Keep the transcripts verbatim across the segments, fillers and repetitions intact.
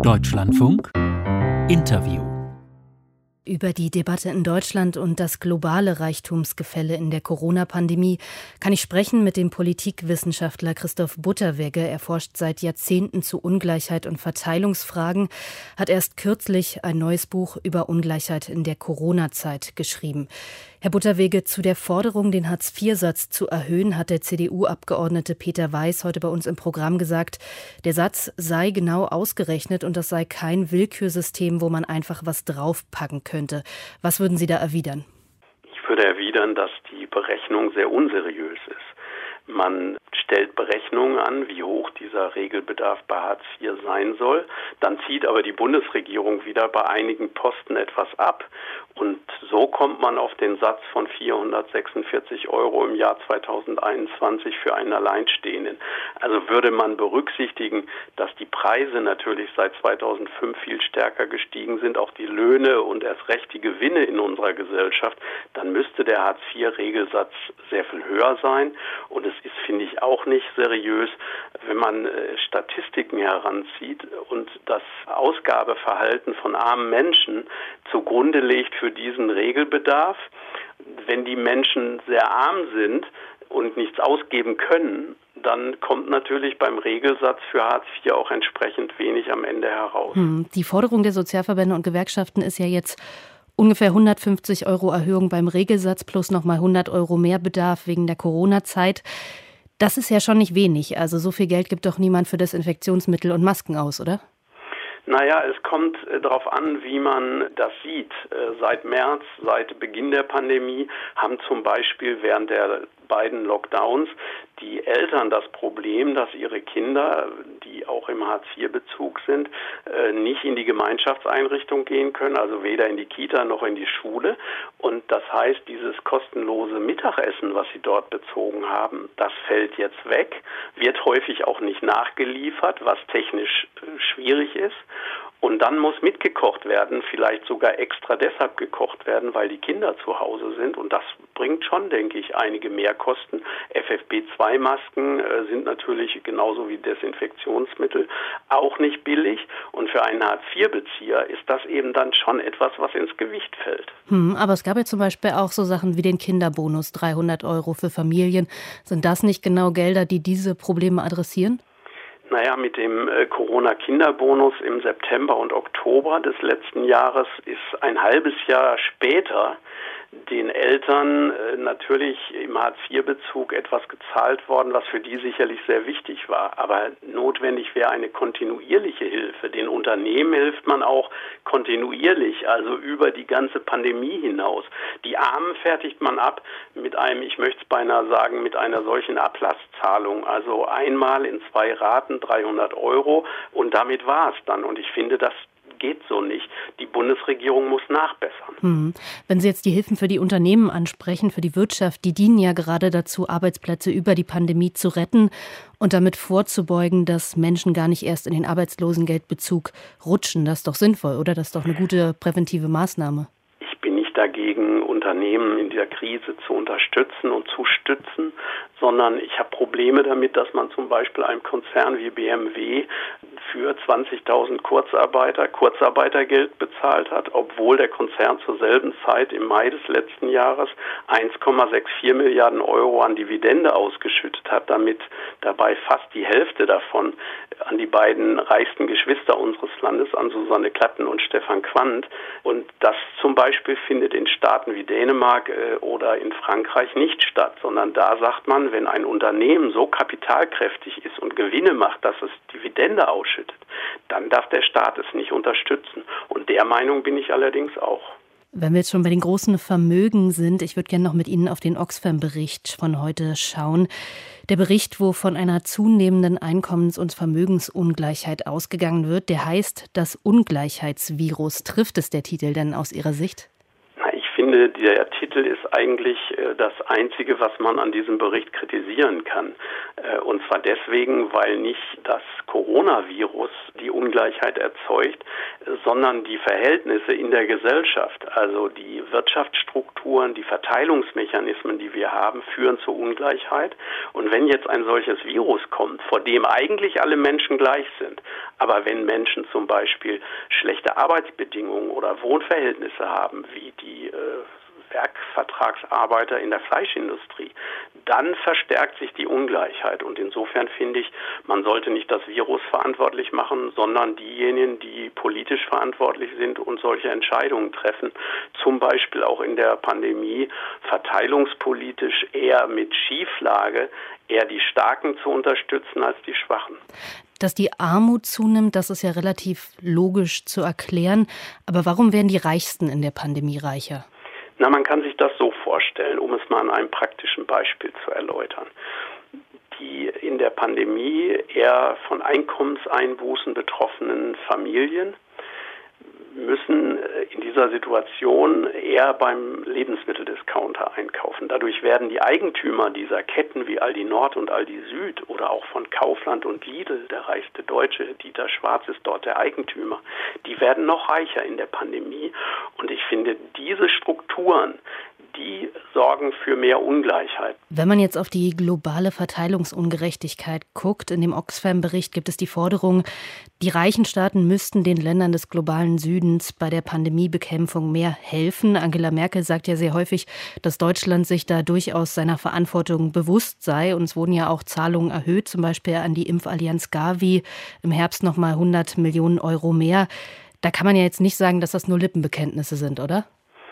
Deutschlandfunk Interview. Über die Debatte in Deutschland und das globale Reichtumsgefälle in der Corona-Pandemie kann ich sprechen mit dem Politikwissenschaftler Christoph Butterwegge. Er forscht seit Jahrzehnten zu Ungleichheit und Verteilungsfragen, hat erst kürzlich ein neues Buch über Ungleichheit in der Corona-Zeit geschrieben. Herr Butterwegge, zu der Forderung, den Hartz-vier-Satz zu erhöhen, hat der C D U-Abgeordnete Peter Weiß heute bei uns im Programm gesagt, der Satz sei genau ausgerechnet und das sei kein Willkürsystem, wo man einfach was draufpacken könnte. Was würden Sie da erwidern? Ich würde erwidern, dass die Berechnung sehr unseriös ist. Man stellt Berechnungen an, wie hoch dieser Regelbedarf bei Hartz vier sein soll. Dann zieht aber die Bundesregierung wieder bei einigen Posten etwas ab. Und so kommt man auf den Satz von vierhundertsechsundvierzig Euro im Jahr zweitausendeinundzwanzig für einen Alleinstehenden. Also würde man berücksichtigen, dass die Preise natürlich seit zweitausendfünf viel stärker gestiegen sind, auch die Löhne und erst recht die Gewinne in unserer Gesellschaft, dann müsste der Hartz vier Regelsatz sehr viel höher sein. Und es ist, finde ich, auch nicht seriös, wenn man äh, Statistiken heranzieht und das Ausgabeverhalten von armen Menschen zugrunde legt für diesen Regelbedarf. Wenn die Menschen sehr arm sind und nichts ausgeben können, dann kommt natürlich beim Regelsatz für Hartz vier auch entsprechend wenig am Ende heraus. Hm, die Forderung der Sozialverbände und Gewerkschaften ist ja jetzt ungefähr hundertfünfzig Euro Erhöhung beim Regelsatz plus nochmal hundert Euro Mehrbedarf wegen der Corona-Zeit. Das ist ja schon nicht wenig. Also so viel Geld gibt doch niemand für Desinfektionsmittel und Masken aus, oder? Naja, es kommt äh, darauf an, wie man das sieht. Äh, seit März, seit Beginn der Pandemie, haben zum Beispiel während der beiden Lockdowns die Eltern das Problem, dass ihre Kinder, die auch im Hartz vier Bezug sind, äh, nicht in die Gemeinschaftseinrichtung gehen können, also weder in die Kita noch in die Schule. Und das heißt, dieses kostenlose Mittagessen, was sie dort bezogen haben, das fällt jetzt weg, wird häufig auch nicht nachgeliefert, was technisch äh, schwierig ist. Und dann muss mitgekocht werden, vielleicht sogar extra deshalb gekocht werden, weil die Kinder zu Hause sind. Und das bringt schon, denke ich, einige Mehrkosten. F F P zwei Masken äh, sind natürlich genauso wie Desinfektionsmittel auch nicht billig. Und für einen Hartz vier Bezieher ist das eben dann schon etwas, was ins Gewicht fällt. Hm, aber es gab ja zum Beispiel auch so Sachen wie den Kinderbonus, dreihundert Euro für Familien. Sind das nicht genau Gelder, die diese Probleme adressieren? Naja, mit dem äh, Corona-Kinderbonus im September und Oktober des letzten Jahres ist ein halbes Jahr später den Eltern äh, natürlich im Hartz vier Bezug etwas gezahlt worden, was für die sicherlich sehr wichtig war. Aber notwendig wäre eine kontinuierliche Hilfe. Den Unternehmen hilft man auch kontinuierlich, also über die ganze Pandemie hinaus. Die Armen fertigt man ab mit einem, ich möchte es beinahe sagen, mit einer solchen Ablasszahlung. Also einmal in zwei Raten dreihundert Euro und damit war es dann. Und ich finde, das geht so nicht. Die Bundesregierung muss nachbessern. Hm. Wenn Sie jetzt die Hilfen für die Unternehmen ansprechen, für die Wirtschaft, die dienen ja gerade dazu, Arbeitsplätze über die Pandemie zu retten und damit vorzubeugen, dass Menschen gar nicht erst in den Arbeitslosengeldbezug rutschen. Das ist doch sinnvoll, oder? Das ist doch eine gute präventive Maßnahme. Ich bin nicht dagegen, Unternehmen in dieser Krise zu unterstützen und zu stützen, sondern ich habe Probleme damit, dass man zum Beispiel einem Konzern wie B M W für zwanzigtausend Kurzarbeiter Kurzarbeitergeld bezahlt hat, obwohl der Konzern zur selben Zeit im Mai des letzten Jahres eins Komma vierundsechzig Milliarden Euro an Dividende ausgeschüttet hat, damit dabei fast die Hälfte davon an die beiden reichsten Geschwister unseres Landes, an Susanne Klatten und Stefan Quandt. Und das zum Beispiel findet in Staaten wie Dänemark äh, oder in Frankreich nicht statt, sondern da sagt man, wenn ein Unternehmen so kapitalkräftig ist und Gewinne macht, dass es Dividende ausschüttet, dann darf der Staat es nicht unterstützen. Und der Meinung bin ich allerdings auch. Wenn wir jetzt schon bei den großen Vermögen sind, ich würde gerne noch mit Ihnen auf den Oxfam-Bericht von heute schauen. Der Bericht, wo von einer zunehmenden Einkommens- und Vermögensungleichheit ausgegangen wird, der heißt das Ungleichheitsvirus. Trifft es der Titel denn aus Ihrer Sicht? Ich finde, der Titel ist eigentlich das Einzige, was man an diesem Bericht kritisieren kann. Und zwar deswegen, weil nicht das Coronavirus die Ungleichheit erzeugt, sondern die Verhältnisse in der Gesellschaft. Also die Wirtschaftsstrukturen, die Verteilungsmechanismen, die wir haben, führen zur Ungleichheit. Und wenn jetzt ein solches Virus kommt, vor dem eigentlich alle Menschen gleich sind, Aber wenn Menschen zum Beispiel schlechte Arbeitsbedingungen oder Wohnverhältnisse haben, wie die äh, Werkvertragsarbeiter in der Fleischindustrie, dann verstärkt sich die Ungleichheit. Und insofern finde ich, man sollte nicht das Virus verantwortlich machen, sondern diejenigen, die politisch verantwortlich sind und solche Entscheidungen treffen. Zum Beispiel auch in der Pandemie verteilungspolitisch eher mit Schieflage, eher die Starken zu unterstützen als die Schwachen. Dass die Armut zunimmt, das ist ja relativ logisch zu erklären. Aber warum werden die Reichsten in der Pandemie reicher? Na, man kann sich das so vorstellen, um es mal an einem praktischen Beispiel zu erläutern. Die in der Pandemie eher von Einkommenseinbußen betroffenen Familien müssen in dieser Situation eher beim Lebensmitteldiscounter einkaufen. Dadurch werden die Eigentümer dieser Ketten wie Aldi Nord und Aldi Süd oder auch von Kaufland und Lidl, der reichste Deutsche, Dieter Schwarz ist dort der Eigentümer, die werden noch reicher in der Pandemie. Und ich finde, diese Strukturen, die sorgen für mehr Ungleichheit. Wenn man jetzt auf die globale Verteilungsungerechtigkeit guckt, in dem Oxfam-Bericht gibt es die Forderung, die reichen Staaten müssten den Ländern des globalen Südens bei der Pandemiebekämpfung mehr helfen. Angela Merkel sagt ja sehr häufig, dass Deutschland sich da durchaus seiner Verantwortung bewusst sei. Und es wurden ja auch Zahlungen erhöht, zum Beispiel an die Impfallianz Gavi, im Herbst nochmal hundert Millionen Euro mehr. Da kann man ja jetzt nicht sagen, dass das nur Lippenbekenntnisse sind, oder?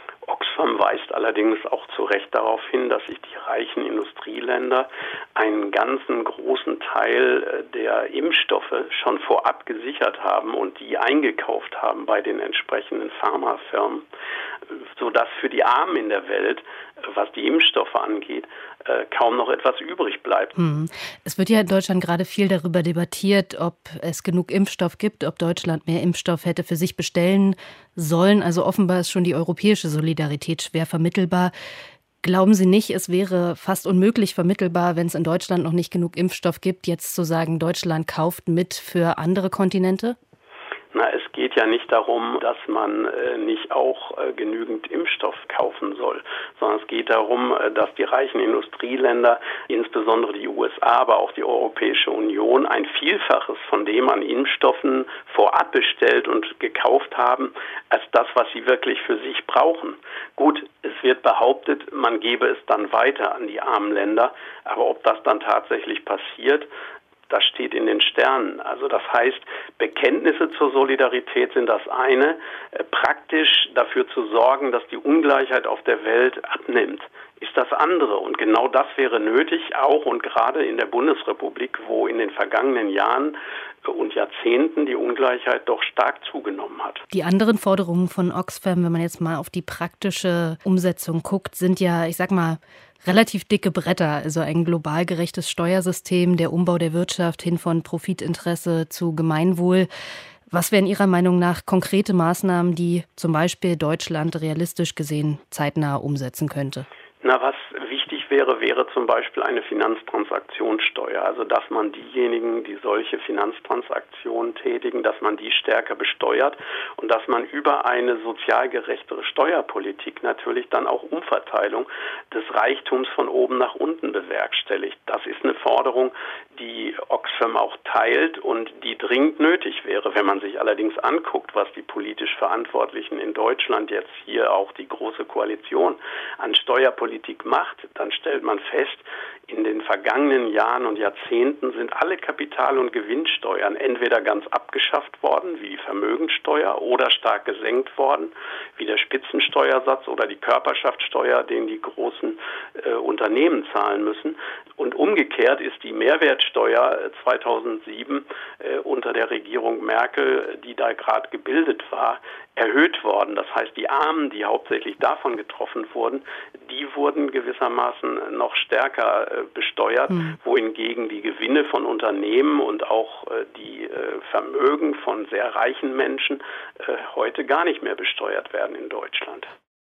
Oxfam weist allerdings auch zu Recht darauf hin, dass sich die reichen Industrieländer einen ganzen großen Teil der Impfstoffe schon vorab gesichert haben und die eingekauft haben bei den entsprechenden Pharmafirmen, sodass für die Armen in der Welt, was die Impfstoffe angeht, kaum noch etwas übrig bleibt. Hm. Es wird ja in Deutschland gerade viel darüber debattiert, ob es genug Impfstoff gibt, ob Deutschland mehr Impfstoff hätte für sich bestellen sollen. Also offenbar ist schon die europäische Solidarität schwer vermittelbar. Glauben Sie nicht, es wäre fast unmöglich vermittelbar, wenn es in Deutschland noch nicht genug Impfstoff gibt, jetzt zu sagen, Deutschland kauft mit für andere Kontinente? Na, es geht ja nicht darum, dass man äh, nicht auch äh, genügend Impfstoff kaufen soll, sondern es geht darum, äh, dass die reichen Industrieländer, insbesondere die U S A, aber auch die Europäische Union, ein Vielfaches von dem an Impfstoffen vorab bestellt und gekauft haben, als das, was sie wirklich für sich brauchen. Gut, es wird behauptet, man gebe es dann weiter an die armen Länder, aber ob das dann tatsächlich passiert, das steht in den Sternen. Also das heißt, Bekenntnisse zur Solidarität sind das eine, äh, praktisch dafür zu sorgen, dass die Ungleichheit auf der Welt abnimmt, ist das andere. Und genau das wäre nötig, auch und gerade in der Bundesrepublik, wo in den vergangenen Jahren und Jahrzehnten die Ungleichheit doch stark zugenommen hat. Die anderen Forderungen von Oxfam, wenn man jetzt mal auf die praktische Umsetzung guckt, sind ja, ich sag mal, relativ dicke Bretter. Also ein global gerechtes Steuersystem, der Umbau der Wirtschaft hin von Profitinteresse zu Gemeinwohl. Was wären Ihrer Meinung nach konkrete Maßnahmen, die zum Beispiel Deutschland realistisch gesehen zeitnah umsetzen könnte? Na, was wichtig wäre, wäre zum Beispiel eine Finanztransaktionssteuer. Also, dass man diejenigen, die solche Finanztransaktionen tätigen, dass man die stärker besteuert und dass man über eine sozial gerechtere Steuerpolitik natürlich dann auch Umverteilung des Reichtums von oben nach unten bewerkstelligt. Das ist eine Forderung, die Oxfam auch teilt und die dringend nötig wäre. Wenn man sich allerdings anguckt, was die politisch Verantwortlichen in Deutschland jetzt hier auch die Große Koalition an Steuerpolitik macht, dann stellt man fest, in den vergangenen Jahren und Jahrzehnten sind alle Kapital- und Gewinnsteuern entweder ganz abgeschafft worden, wie die Vermögensteuer, oder stark gesenkt worden, wie der Spitzensteuersatz oder die Körperschaftssteuer, den die großen äh, Unternehmen zahlen müssen. Und umgekehrt ist die Mehrwertsteuer zweitausendsieben äh, unter der Regierung Merkel, die da gerade gebildet war, erhöht worden. Das heißt, die Armen, die hauptsächlich davon getroffen wurden, die wurden gewissermaßen noch stärker äh, besteuert, mhm. wohingegen die Gewinne von Unternehmen und auch äh, die äh, Vermögen von sehr reichen Menschen äh, heute gar nicht mehr besteuert werden in Deutschland.